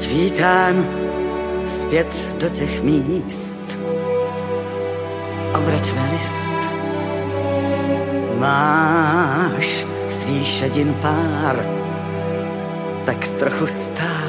vítán zpět do těch míst. Obraťme list. Máš svých šedin pár, tak trochu stár.